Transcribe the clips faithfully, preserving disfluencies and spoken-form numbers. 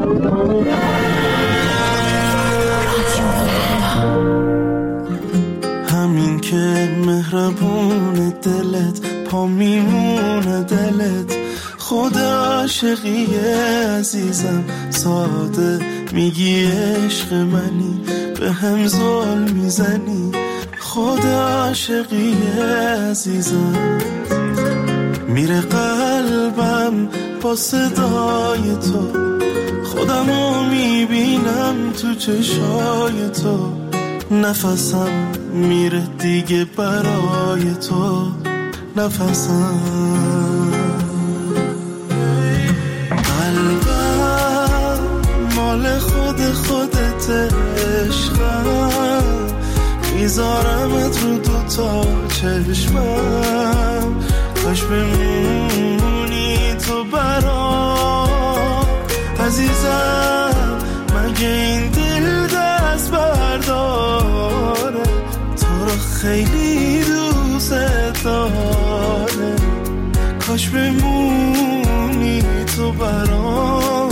همین که مهربون دلت پا میمونه دلت، خود عاشقی عزیزم ساده میگی عشق منی، به هم ظلم میزنی، خود عاشقی عزیزم. میره قلبم با صدای تو، خودمو میبینم تو چشای تو، نفسم میره دیگه برای تو، نفسم. قلبم مال خود خودت عشقم، میذارمت رو دوتا چشمم، کاش بمونی تو برام عزیزم. مگه این دل دست برداره، تو رو خیلی دوست داره، کاش بمونی تو برام.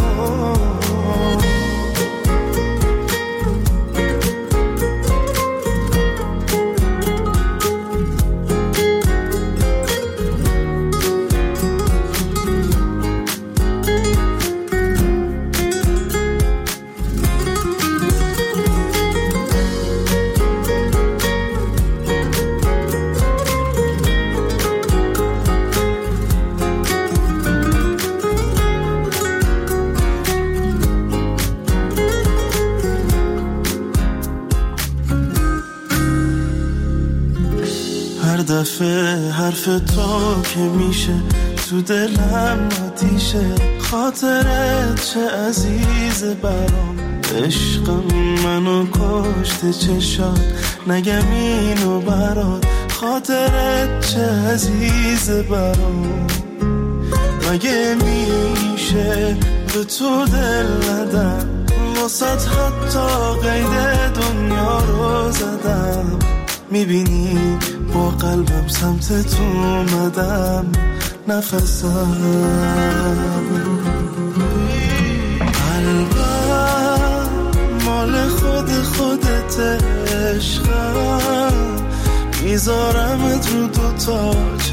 دفعه حرف تو که میشه تو دلم آتیشه، خاطرت چه عزیز برام، عشقم منو کشته چشات، نگم اینو برات، خاطرت چه عزیز برام. مگه میشه به تو دل ندم، واسط حتی قید دنیا رو زدم، میبینی با قلبم سمت تو اومدم، نفسم. قلبم مال خود خودت عشقم، میذارمت رو دوتا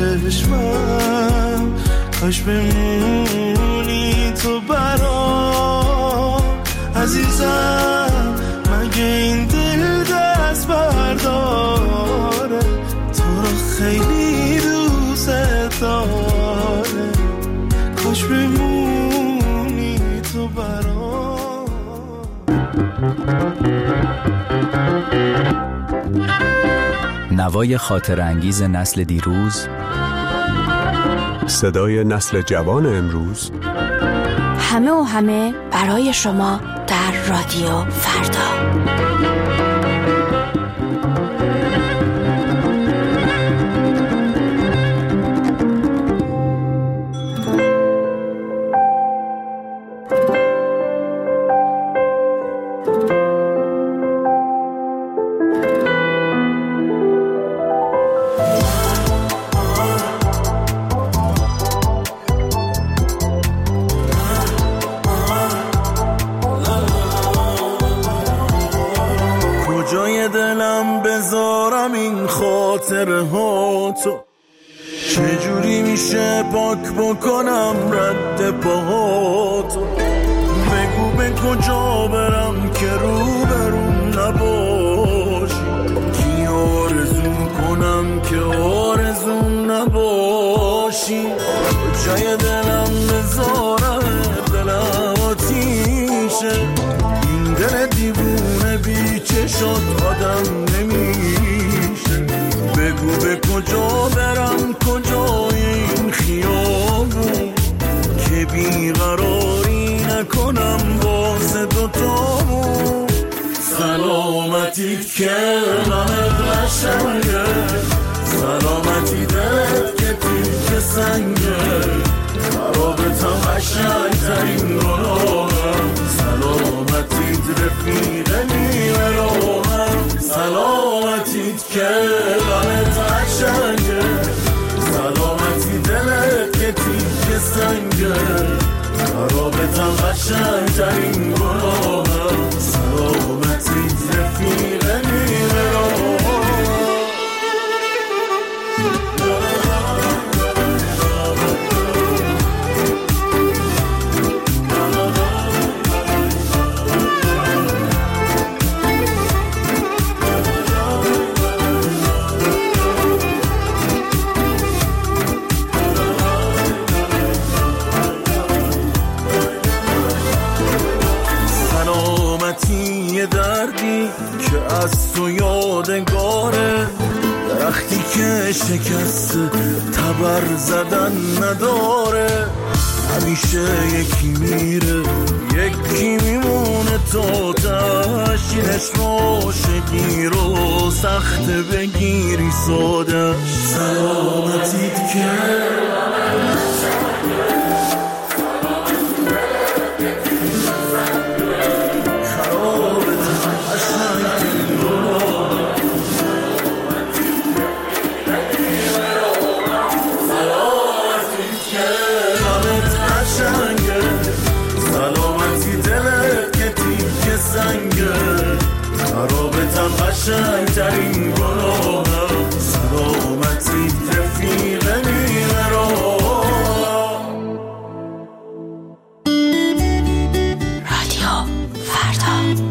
چشمم، کاش بمونی تو برام عزیزم. مگه این دل دست برداره، تو رو خیلی دوست داره، کاش بمونی تو برام. نوای خاطر انگیز نسل دیروز، صدای نسل جوان امروز، همه و همه برای شما در رادیو فردا. چجوری میشه پاک بکنم رد پاهاتو، بگو به کجا برم که رو برون نباشی، کی آرزو کنم که آرزو نباشی، جای دلم بذارم دلم آتیشه، این دل دیوونه بی چشات آدم نمیشه، بگو به کجا برم کجای این خیابون، که بیقراری نکنم باز دوتامون، سلامتی که غمت قشنگه، سلامتی دلت که تیک سنگه، رابطم قشنگترین گناهم، سلامتیت رفیق نیمه راهم، سلامتیت که غمت قشنگه، سلامتی دلت که تیک سنگه، رابطم قشنگترین ترین گناهم سلامتی رفیق نیمه دردی که از تو یادگاره درختی که شکست تبر زدن نداره همیشه یکی میره یکی میمونه تو تشینش روشگی رو سخت بگیری سادش سلامتیت که قشنگترین گناهم سلامتی رفیق نیمه رو رادیو فردا.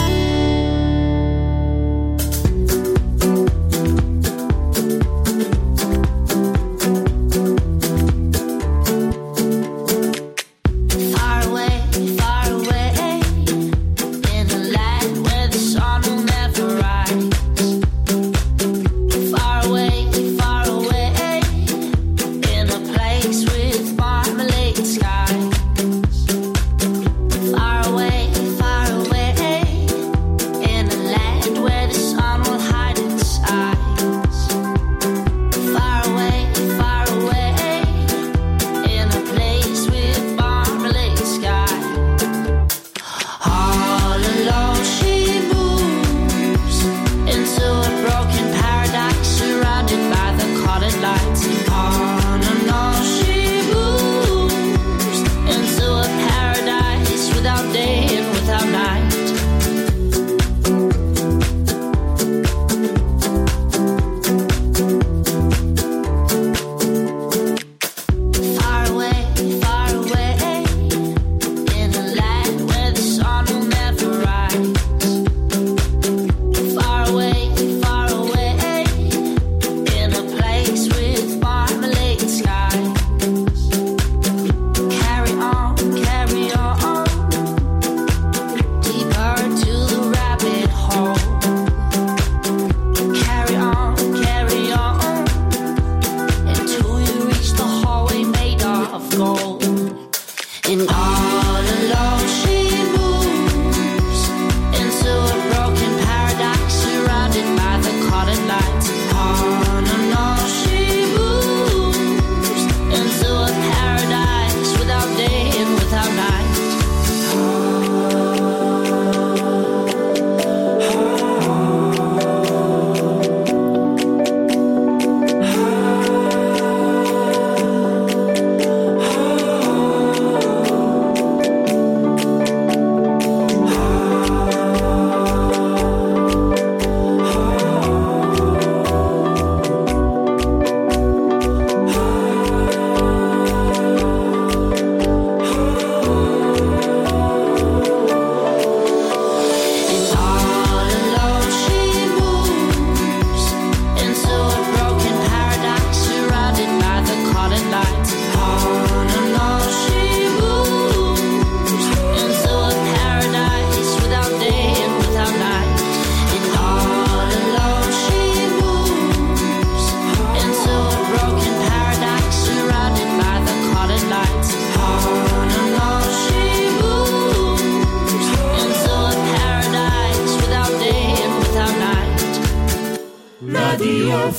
رادیو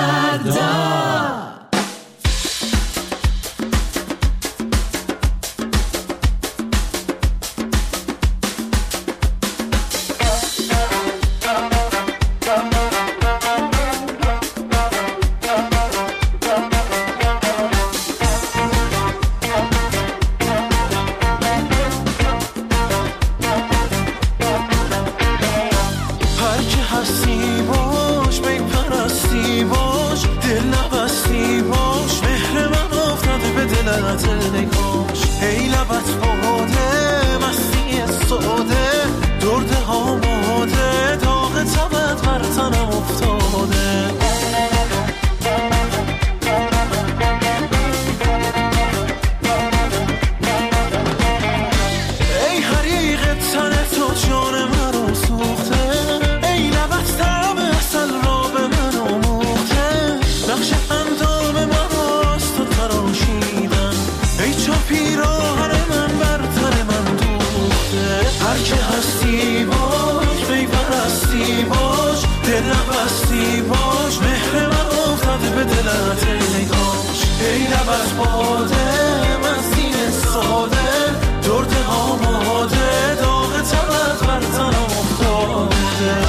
فردا. نبستی باش، دل نبستی باش، مهر من افتاده به دلت ای کاش. ای لب از باده مستی ساده، درد آماده، داغ تبت بر تنم افتاده.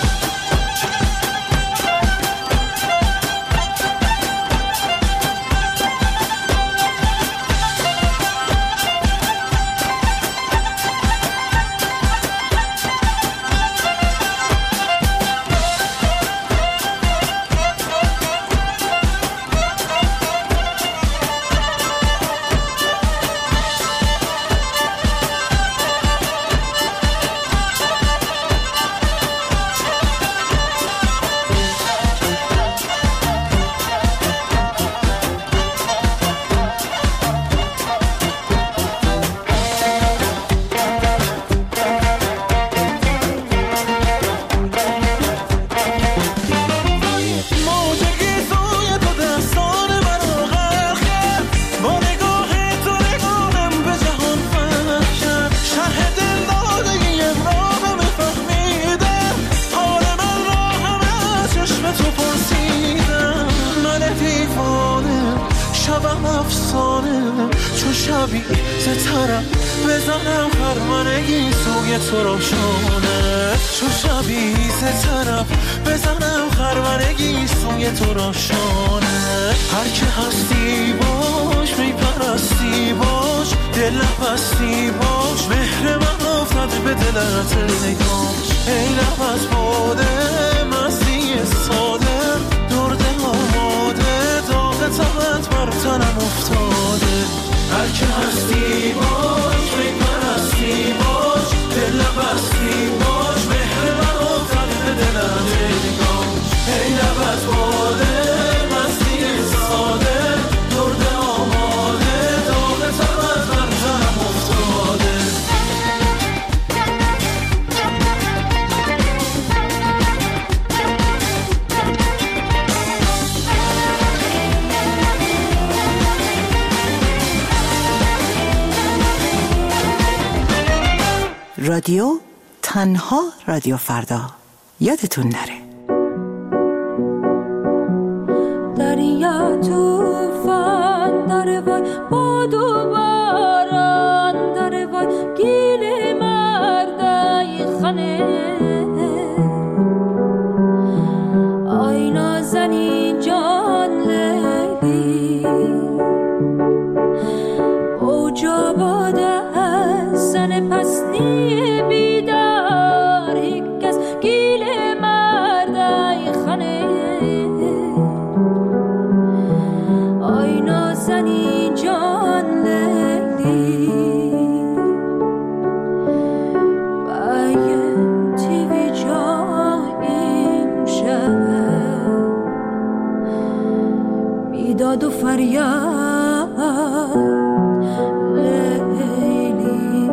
بزنم خرمنگی سوی تو روشانه، چو شبی سه طرف بزنم خرمنگی سوی تو روشانه. هر که هستی باش، می پرستی باش، دل نبستی باش، مهر من افتاده به دلت ای کاش. ای لب از باده مستی ساده، درد آماده، داغ تبت بر تنم افتاده. هر که هستی باش، می پرستی باش، دل نبستی باش، مهر من افتاده به دلت ای کاش. ای لب از باده مستی ساده، درد آماده، داغ تبت بر تنم افتاده. رادیو تنها رادیو فردا، یادتون نره. دریا توفان داره وای، باد و باران داره وای، گیل مردای خانه. آی نازنین جان لیلی، اوجا باده از زن پسنی بیدار، یک از گیل مردای خانه. آی نازنین جان لیلی، بایم تیوی جایم شد، بیداد و فریاد لیلی.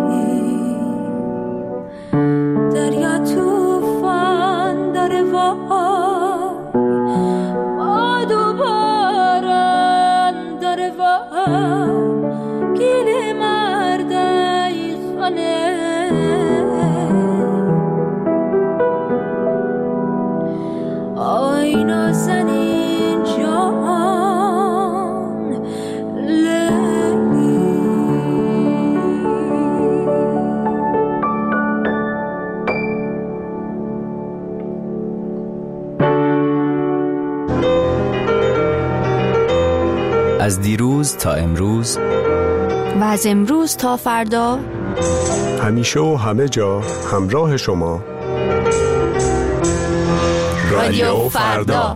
دریا توفان داره وای، باد و باران داره وای، گیل مردای خانه. آی نازنین جان لیلی. از دیروز تا امروز و از امروز تا فردا، همیشه و همه جا همراه شما رادیو فردا.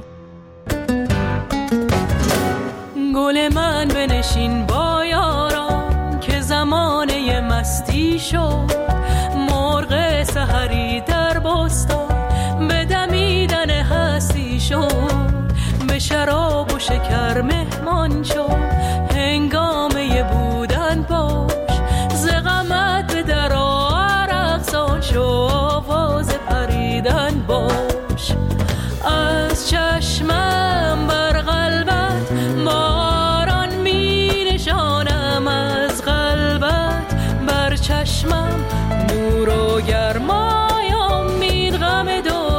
گل من بنشین با یاران که زمانه مستی شد، مرغ سحری در بستان به دمیدن هستی شد، به شراب و شکر مهمان شد، هنگامه بودن باش، ز غمت به در رقصان شو، آواز پریدن باش. از چشمم بر قلبت باران می نشانم، از قلبت بر چشمم نور و گرمای امید، غم دو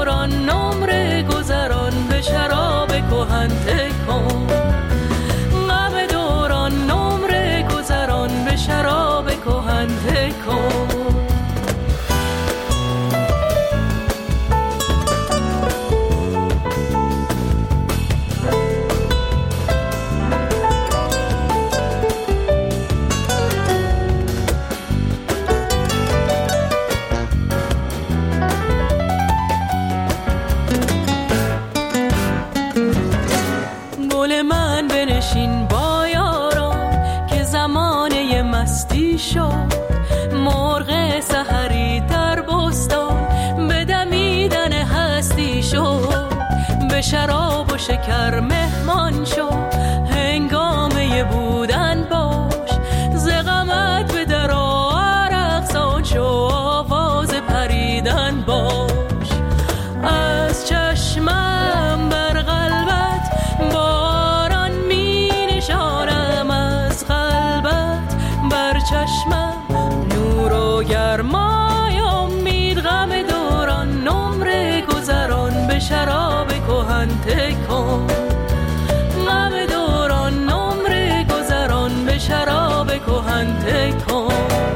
شراب و شکر مهمان شو، هنگامه بودن باش، ز غمت به در عرق سان شو، آواز پریدن باش. از چشمم بر قلبت باران می نشانم، از قلبت بر چشمم نور و گرمای امید، غم دوران نمره گذران به شراب کهن تکن، غم دوران نمره گذران به شراب کهن تکن.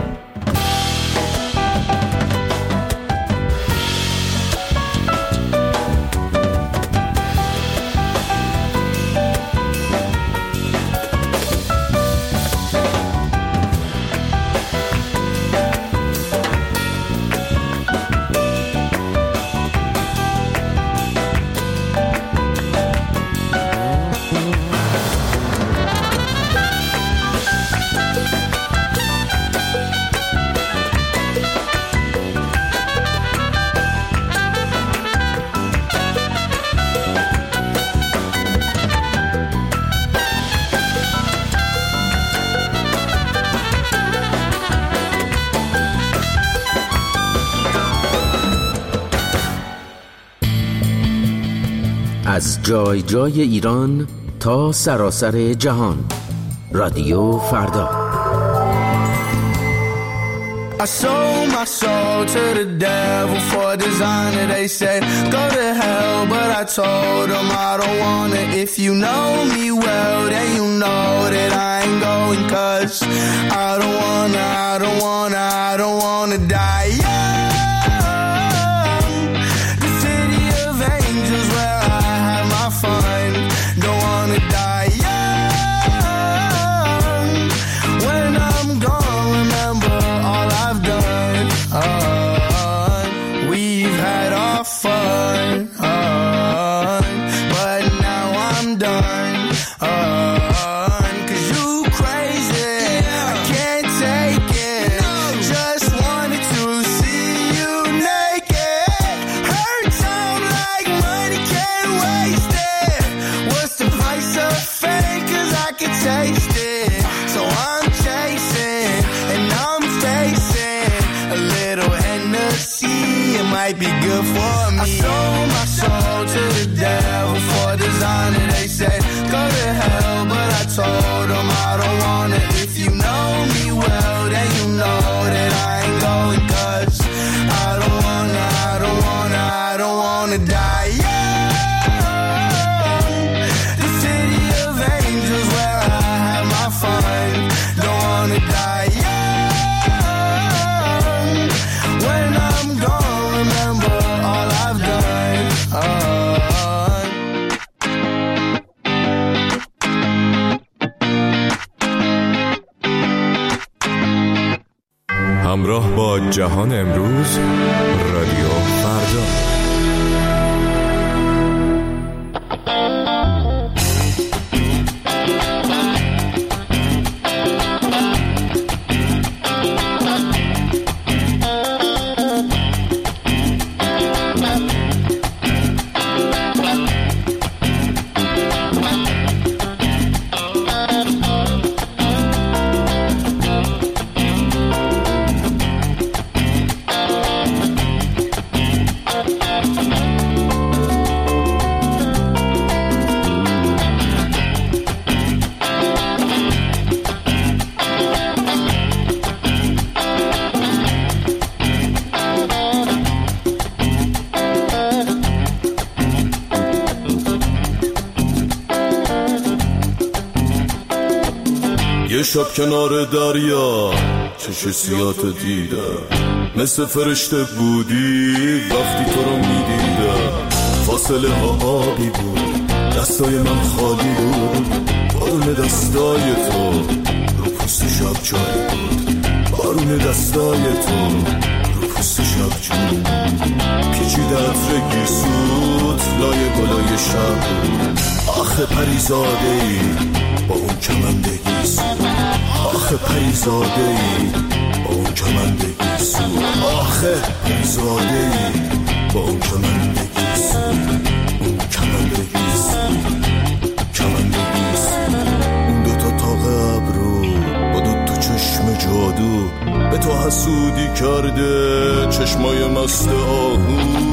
از جای جای ایران تا سراسر جهان، رادیو فردا. I sold my soul to the devil for designer. They said go to hell, but I told them I don't want it. If you know me well, then you know that I ain't going, cause I don't wanna, I don't wanna, I don't wanna die young. The city of angels where I have my fun. Don't wanna die young. When I'm gone, remember all I've done. Uh, we've had our fun, uh, but now I'm done. Uh, cause you crazy, I can't take it. Just wanted to see you naked. Hurt sound like money, can't waste it. What's the price of fame? Cause I can taste it. So I'm chasing and I'm facing a little Hennessy. It might be good for me. I sold my soul to the devil for designer. They said go to hell, but I told them I don't want it. If you know me well, then you know that I ain't going, cause I don't wanna, I don't wanna, I don't wanna die young. The city of angels where I have my fun. Don't wanna die young. When I'm gone, remember all I've done. Uh, همراه با جهان امروز، رادیو فردا. یه شب کنار دریا چش سیات دیدم، مثل فرشته بودی وقتی تو رو میدیدم. فاصله ها آبی بود، دستای من خالی بود، بارون دستای تو رو پوست شب جاری بود، بارون دستای تو رو پوست شب جاری بود. پیچیده عطر گیسوت لای گلای شب بود. آخه پریزاده ای با اون کمنده گیسو، آخه پریزاده ای با اون کمنده گیسو، آخه پریزاده ای با اون کمنده گیسو، اون کمندگیس کمندگیس اون دوتا تاق ابرو با دوتا چشم جادو به تو حسودی کرده چشمای مست آهو.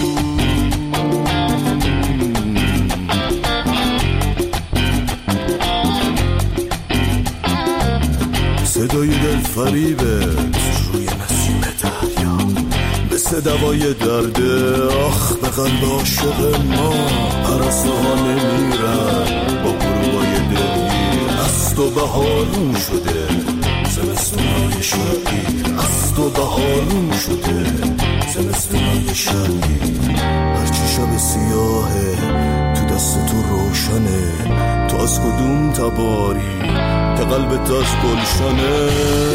صدای دل فریبت روی نسیم دریا مثل دوای درده آخ به قلب عاشق ما. پرسته ها نمیرن با گروهای دلگیر از تو بهارون شده زمستونای شبگیر از تو بهارون شده زمستونای شبگیر. هرچی شب سیاهه تو دست تو روشنه تو از کدوم تباری که قلبت از گلشنه.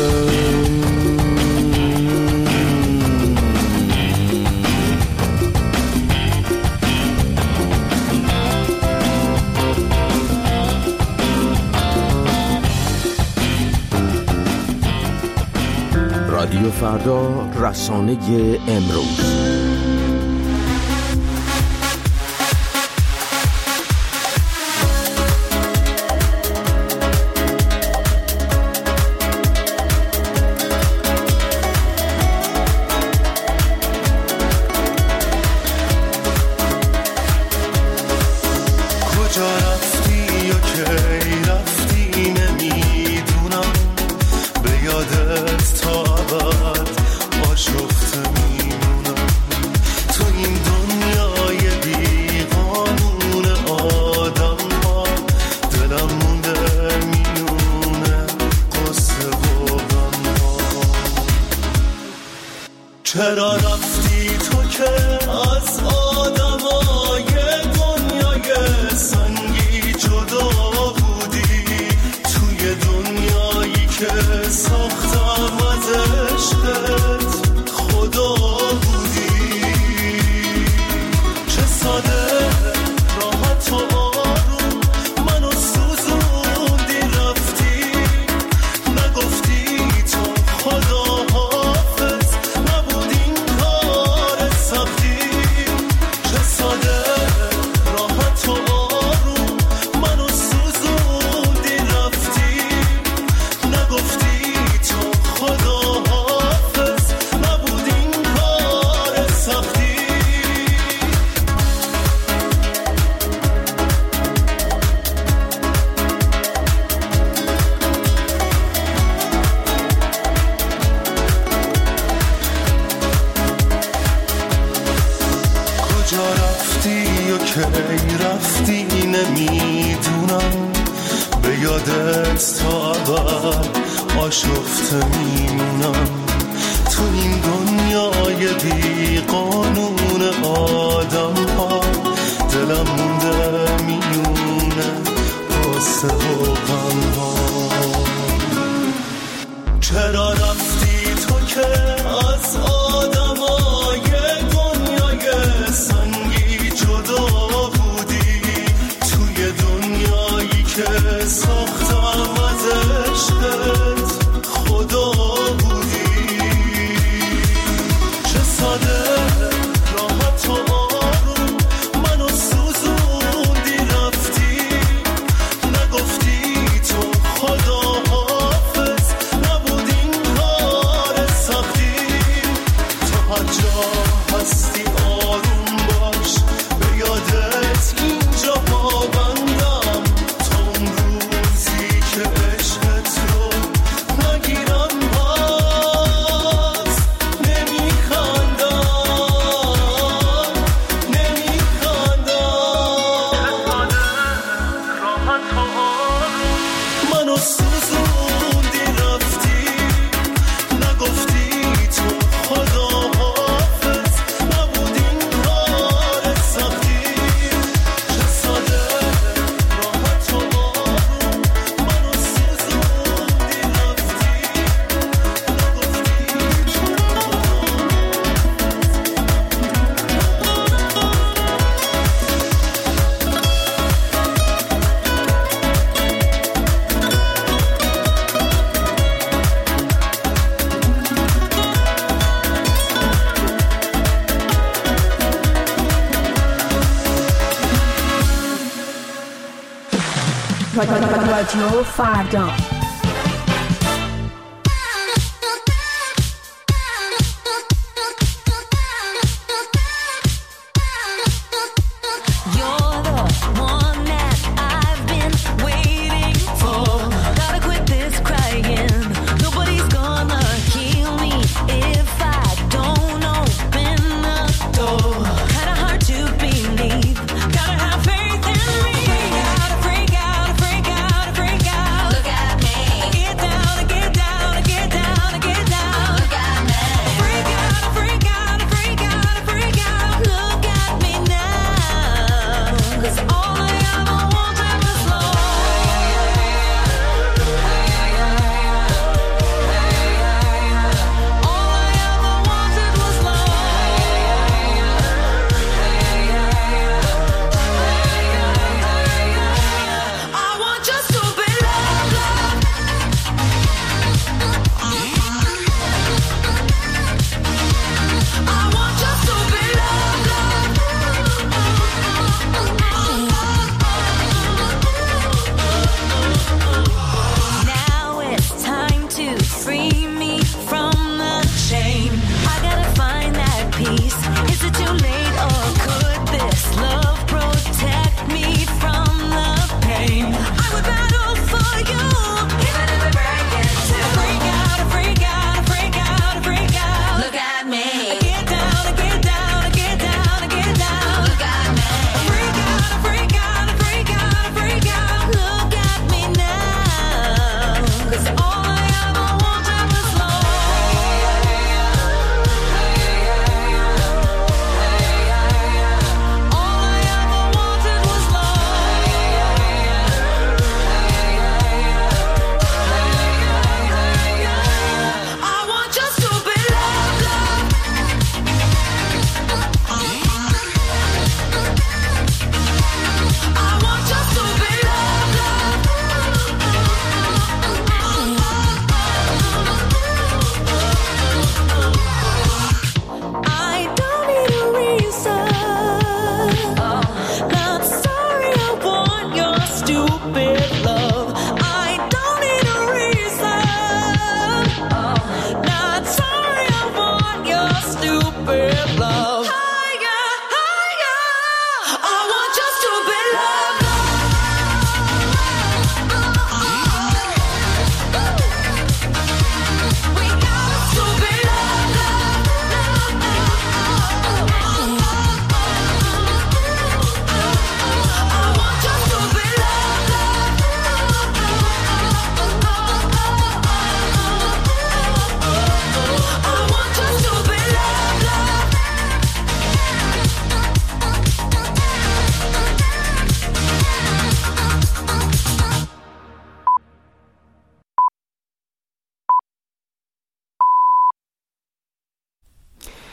رادیو فردا، رسانه امروز. چرا رفتی تو که از آدمای دنیای سنگی جدا بودی توی دنیایی که ساختم از عشقت خدا بودی. چه ساده راحت و آروم منو سوزوندی رفتی نگفتی تو خدا کی رفتی نمیدونم به یادت تا ابد آشفته میمونم تو این دنیای بی قانون آدم ها دلم مونده میونه قصه و غم ها. چرا رفتی تو که از آدمای دنیای سنگی جدا بودی توی دنیایی که ساختم از عشقت خدا بودی. چه ساده راحت و آروم منو سوزوندی رفتی نگفتی تو خدا حافظ نبود این کار سختی. تو هر جا هستی آروم باش به یادت اینجا پابندم تا اون روزی که عشقت رو نگیرم باز نمیخندم نمیخندم. راحت و آروم منو سوزوندی رفتی نگفتی تو خدا حافظ نبود رادیو فردا.